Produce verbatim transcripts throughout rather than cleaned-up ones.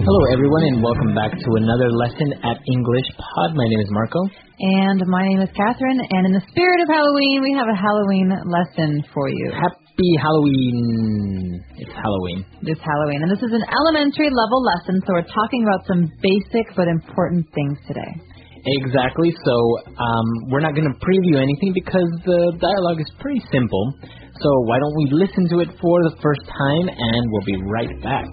Hello everyone and welcome back to another lesson at English Pod. My name is Marco. And my name is Catherine, and in the spirit of Halloween, we have a Halloween lesson for you. Happy Halloween. It's Halloween. It's Halloween, and this is an elementary level lesson, so we're talking about some basic but important things today. Exactly, so um, we're not going to preview anything because the dialogue is pretty simple. So why don't we listen to it for the first time, and we'll be right back.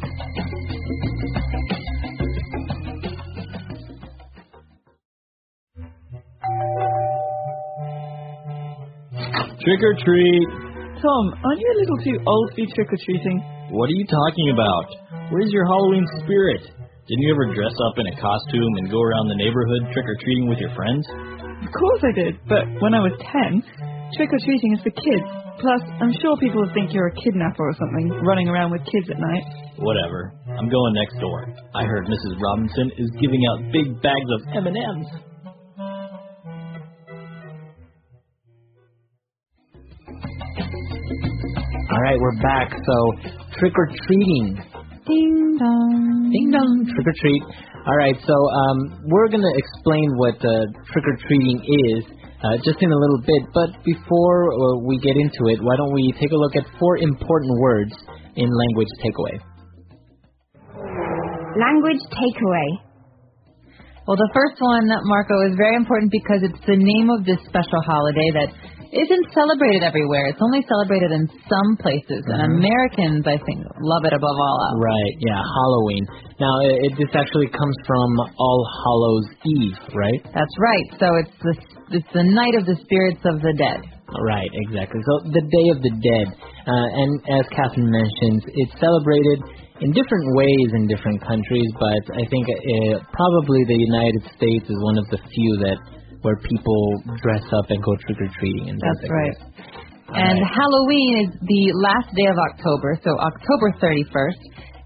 Trick or treat. Tom, aren't you a little too old to be trick-or-treating? What are you talking about? Where's your Halloween spirit? Didn't you ever dress up in a costume and go around the neighborhood trick-or-treating with your friends? Of course I did, but when I was ten, trick-or-treating is for kids. Plus, I'm sure people would think you're a kidnapper or something, running around with kids at night. Whatever. I'm going next door. I heard Missus Robinson is giving out big bags of M and M's. All right, we're back. So, trick-or-treating. Ding dong. Ding dong. Trick-or-treat. All right, so um, we're going to explain what uh, trick-or-treating is uh, just in a little bit. But before uh, we get into it, why don't we take a look at four important words in language takeaway. Language takeaway. Well, the first one, Marco, is very important because it's the name of this special holiday that isn't celebrated everywhere. It's only celebrated in some places, and Mm-hmm. Americans, I think, love it above all else. Right, yeah, Halloween. Now, it, this actually comes from All Hallows Eve, right? That's right. So it's the, it's the night of the spirits of the dead. Right, exactly. So the Day of the Dead. Uh, and as Catherine mentions, it's celebrated in different ways in different countries, but I think uh, probably the United States is one of the few that where people dress up and go trick-or-treating. And That's right. right. And Halloween is the last day of October, so October thirty-first.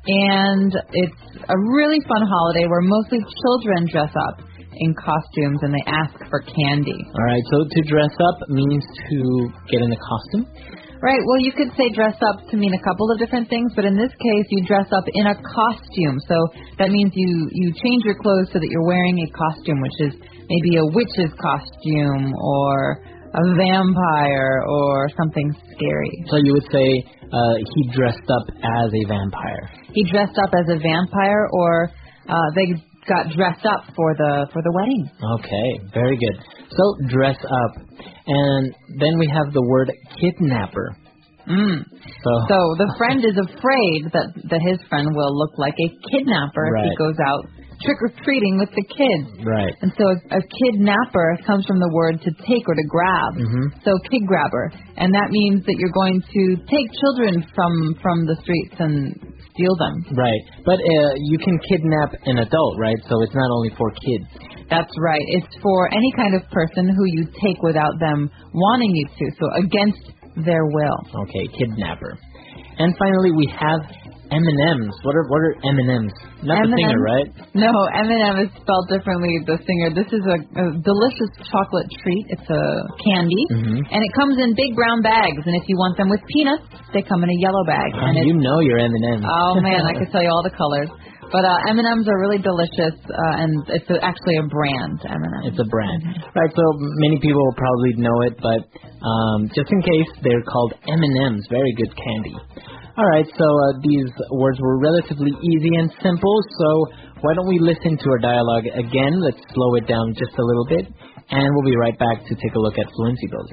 And it's a really fun holiday where mostly children dress up in costumes and they ask for candy. All right, so to dress up means to get in a costume? Right, well, you could say dress up to mean a couple of different things, but in this case, you dress up in a costume. So that means you, you change your clothes so that you're wearing a costume, which is maybe a witch's costume or a vampire or something scary. So you would say uh, he dressed up as a vampire. He dressed up as a vampire, or uh, they got dressed up for the for the wedding. Okay, very good. So dress up. And then we have the word kidnapper. Mm. So, So the friend is afraid that, that his friend will look like a kidnapper if he Right. goes out trick-or-treating with the kids. right. And so a, a kidnapper comes from the word to take or to grab. Mhm. So kid grabber. And that means that you're going to take children from, from the streets and steal them. Right. But uh, you can kidnap an adult, right? So it's not only for kids. That's right. It's for any kind of person who you take without them wanting you to. So against their will. Okay, kidnapper. And finally, we have M and M's. What are what are M and M's? Not the M and M's? singer, right? No, M and M is spelled differently, the singer. This is a, a delicious chocolate treat. It's a candy, Mhm. and it comes in big brown bags. And if you want them with peanuts, they come in a yellow bag. Uh, And you it's, know your M and M's. oh man, I could tell you all the colors. But uh, M and M's are really delicious, uh, and it's a, actually a brand, M and M's. It's a brand. Right, so many people will probably know it, but um, just in case, they're called M and M's. Very good candy. All right, so uh, these words were relatively easy and simple, so why don't we listen to our dialogue again? Let's slow it down just a little bit, and we'll be right back to take a look at Fluency Builder.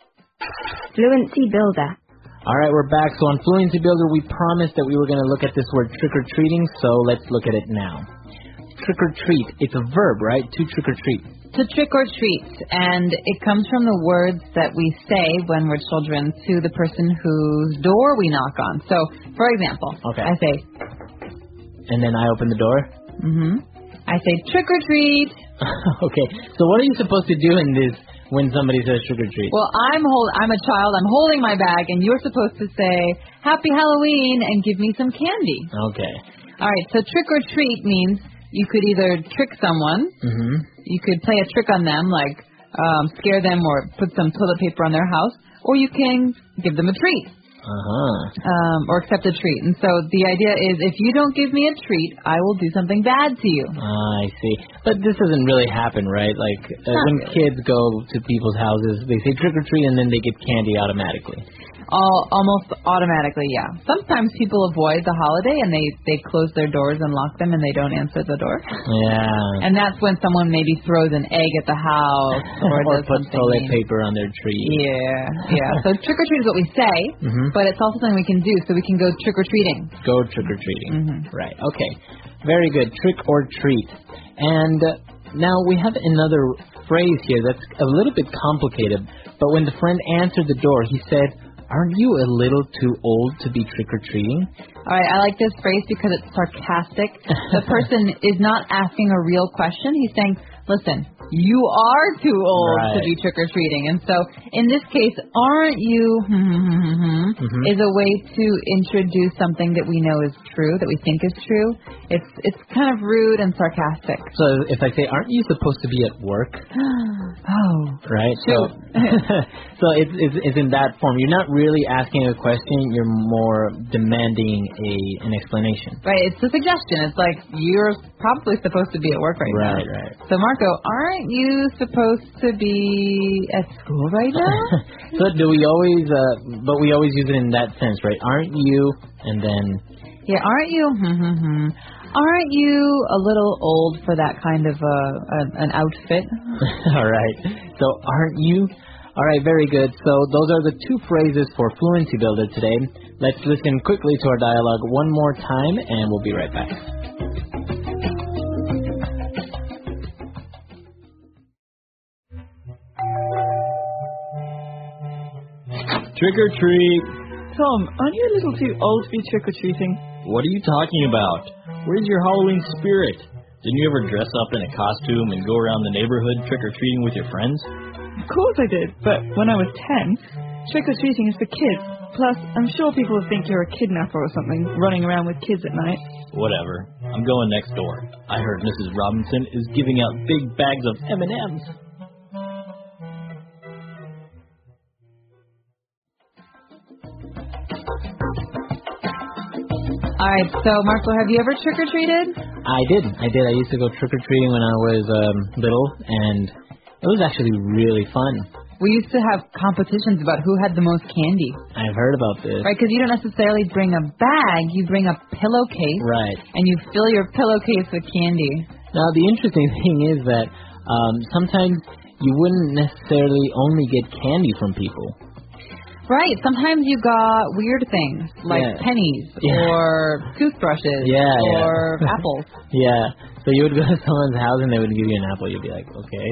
Fluency builder. All right, we're back. So on Fluency Builder, we promised that we were going to look at this word trick-or-treating, so let's look at it now. Trick-or-treat, it's a verb, right? To trick-or-treat. To trick or treat, and it comes from the words that we say when we're children to the person whose door we knock on. So, for example, Okay. I say, And then I open the door. mm-hmm. I say trick or treat. Okay, so what are you supposed to do in this when somebody says trick-or-treat? Well, I'm hold, I'm a child. I'm holding my bag, and you're supposed to say Happy Halloween and give me some candy. Okay. All right. So trick or treat means you could either trick someone. Mm-hmm. You could play a trick on them, like um, scare them or put some toilet paper on their house, or you can give them a treat. Uh-huh. Um, or accept a treat. And so the idea is if you don't give me a treat, I will do something bad to you. Ah, I see. But this doesn't really happen, right? Like uh, when really. kids go to people's houses, they say trick or treat and then they get candy automatically. All, almost automatically, yeah. Sometimes people avoid the holiday and they, they close their doors and lock them and they don't answer the door. Yeah. And that's when someone maybe throws an egg at the house or, or does puts something toilet mean. paper on their tree. Yeah, yeah. So trick or treat is what we say, Mhm. but it's also something we can do. So we can go trick or treating. Go trick or treating. Mhm. Right. Okay. Very good. Trick or treat. And uh, now we have another phrase here that's a little bit complicated. But when the friend answered the door, he said, "Aren't you a little too old to be trick or treating?" All right, I like this phrase because it's sarcastic. The person is not asking a real question. He's saying, listen, you are too old Right. to be trick-or-treating. And so in this case, aren't you Mhm. is a way to introduce something that we know is true, that we think is true. It's it's kind of rude and sarcastic. So if I say, "Aren't you supposed to be at work?" Oh. Right? So, so it's, it's, it's in that form. You're not really asking a question. You're more demanding a an explanation. Right, it's a suggestion. It's like you're probably supposed to be at work right, now. Right, right. So Marco, aren't you supposed to be at school right now? So do we always, uh, but we always use it in that sense, right? Aren't you? And then, Yeah, aren't you? Hmm, aren't you a little old for that kind of uh, a, an outfit? all right. So aren't you? All right, very good. So those are the two phrases for Fluency Builder today. Let's listen quickly to our dialogue one more time, and we'll be right back. Trick or treat. Tom, aren't you a little too old to be trick-or-treating? What are you talking about? Where's your Halloween spirit? Didn't you ever dress up in a costume and go around the neighborhood trick-or-treating with your friends? Of course I did, but when I was ten, trick-or-treating is for kids. Plus, I'm sure people will think you're a kidnapper or something, running around with kids at night. Whatever. I'm going next door. I heard Missus Robinson is giving out big bags of M and M's. All right, so Marco, have you ever trick-or-treated? I did. I did. I used to go trick-or-treating when I was um, little, and it was actually really fun. We used to have competitions about who had the most candy, I've heard about this. right? Because you don't necessarily bring a bag, you bring a pillowcase, Right. and you fill your pillowcase with candy. Now, the interesting thing is that um, sometimes you wouldn't necessarily only get candy from people. Right, sometimes you got weird things, like Yeah. pennies, Yeah. or toothbrushes, Yeah, yeah. or apples. Yeah. So you would go to someone's house and they would give you an apple. You'd be like, okay.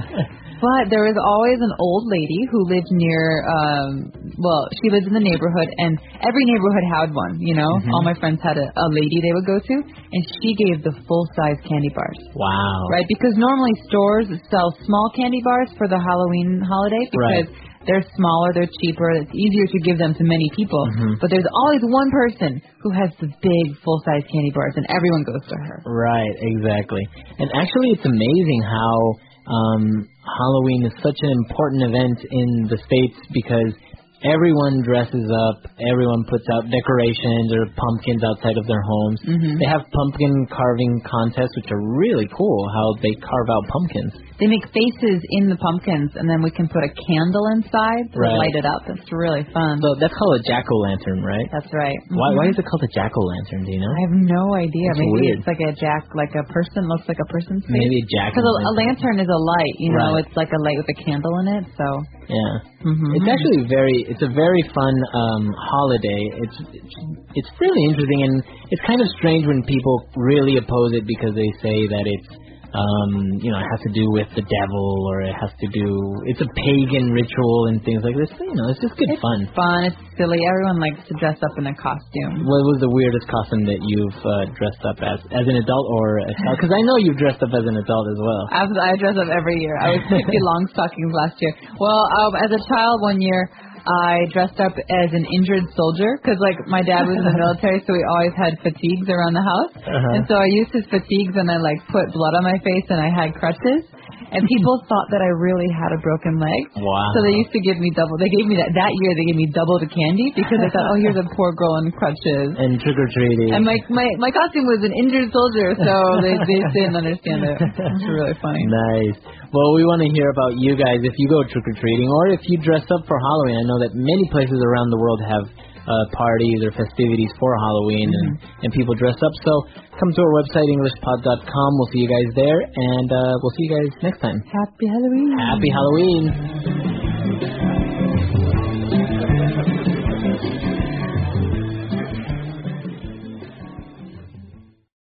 But there was always an old lady who lived near, um, well, she lived in the neighborhood, and every neighborhood had one, you know? Mhm. All my friends had a, a lady they would go to, and she gave the full-size candy bars. Wow. Right, because normally stores sell small candy bars for the Halloween holiday because Right. they're smaller, they're cheaper, it's easier to give them to many people. Mhm. But there's always one person who has the big full-size candy bars, and everyone goes to her. Right, exactly. And actually, it's amazing how um, Halloween is such an important event in the States because everyone dresses up, everyone puts out decorations or pumpkins outside of their homes. Mhm. They have pumpkin carving contests, which are really cool, how they carve out pumpkins. They make faces in the pumpkins, and then we can put a candle inside to Right. light it up. It's really fun. So that's called a jack-o'-lantern, right? That's right. Why, Mhm. why is it called a jack-o'-lantern, do you know? I have no idea. It's Maybe weird. it's like a jack, like a person, looks like a person's face. Maybe a jack. Because a, a lantern is a light, you know, Right. it's like a light with a candle in it, so. Yeah. Mhm. It's actually very, it's a very fun um, holiday. It's, it's it's really interesting, and it's kind of strange when people really oppose it because they say that it's, um, you know, it has to do with the devil or it has to do, it's a pagan ritual and things like this. But, you know, it's just good It's fun. fun, it's silly. Everyone likes to dress up in a costume. What was the weirdest costume that you've uh, dressed up as, as an adult or a child? Because I know you've dressed up as an adult as well. I, was, I dress up every year. I was Pippi Longstockings last year. Well, um, as a child one year, I dressed up as an injured soldier because, like, my dad was in the military, so we always had fatigues around the house. Uh-huh. And so I used his fatigues and I, like, put blood on my face and I had crutches. and people thought that I really had a broken leg. Wow. So they used to give me double. They gave me that that year. They gave me double the candy because they thought, oh, here's a poor girl on crutches. And trick or treating. And my my my costume was an injured soldier, so they they didn't understand it. It's really funny. Nice. Well, we want to hear about you guys if you go trick or treating or if you dress up for Halloween. I know that many places around the world have uh, parties or festivities for Halloween, Mm-hmm. and, and people dress up. So come to our website, english pod dot com. We'll see you guys there, and uh, we'll see you guys next time. Happy Halloween. Happy Halloween.